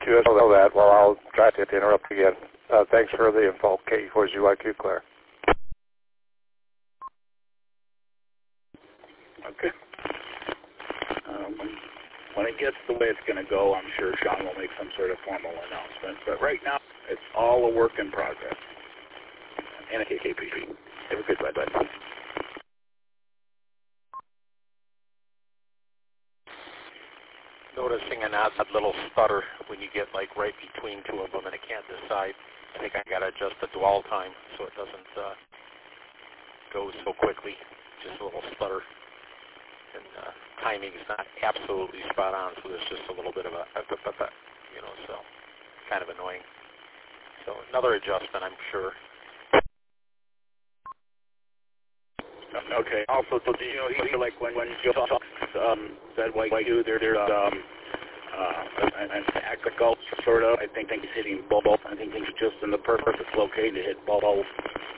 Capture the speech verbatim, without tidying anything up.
you know that. Well, I'll try to interrupt again. Uh, thanks for the info. K four Z Y Q, Claire. Okay. Um, when it gets the way it's going to go, I'm sure Sean will make some sort of formal announcement. But right now, it's all a work in progress. And a K K P P. Have a good bye, bye. Noticing an odd little stutter when you get like right between two of them and I can't decide. I think I got to adjust the dwell time so it doesn't uh, go so quickly. Just a little stutter. And uh, timing is not absolutely spot on, so there's just a little bit of a, you know, so kind of annoying. So another adjustment, I'm sure. Okay. Also, so do you know, you feel like when when Joe talks, um, said what you do, there, there's um, uh, an, an tactical sort of. I think think he's hitting both. I think he's just in the perfect location to hit both.